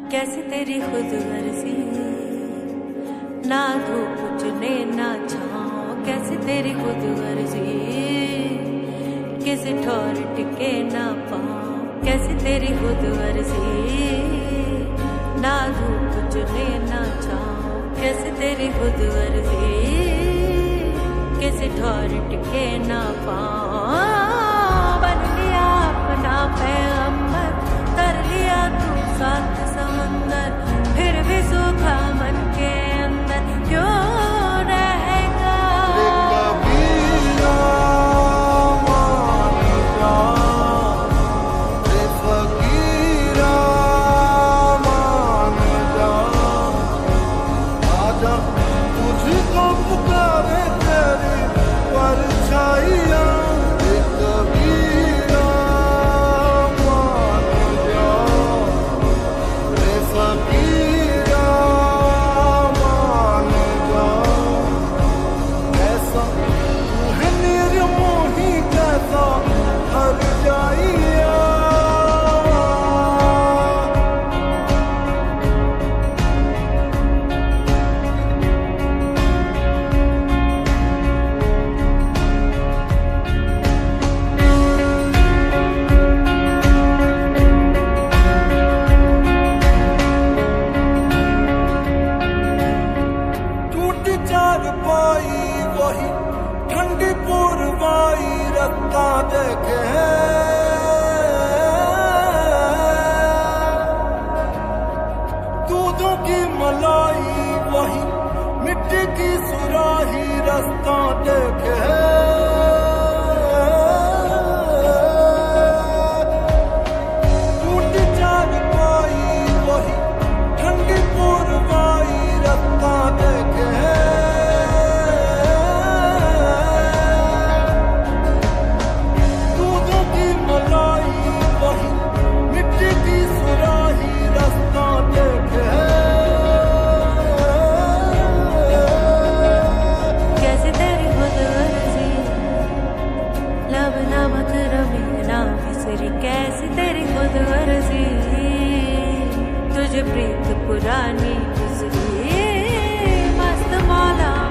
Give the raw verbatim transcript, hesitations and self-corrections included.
कैसी तेरी खुद गर्जी, ना धूप चुने ना छाँव। कैसी तेरी खुद गर्जी, किसी ठौर टिके ना पाँव। कैसी तेरी खुद गर्जी, ना धूप चुने ना छाँव। कैसी तेरी खुद गर्जी, किसी ठौर टिके ना पाँव। बन लिया अपना पैगंबर, कर लिया तू साथ समंदर, फिर भी सूखा मन के अंदर क्यों रहेगा। तुझको पुकारे तेरी परछाइयाँ, वही ठंडी पूर्वाई रत्ता देखे। दूधों की मलाई वही मिट्टी की सुराही रास्ता देखे। टूटी चार पाई वही ठंडी पूर्वाई रत्ता देखे। कैसी तेरी खुद गर्जी, तुझे प्रीत पुरानी गुजरी। मस्त मौला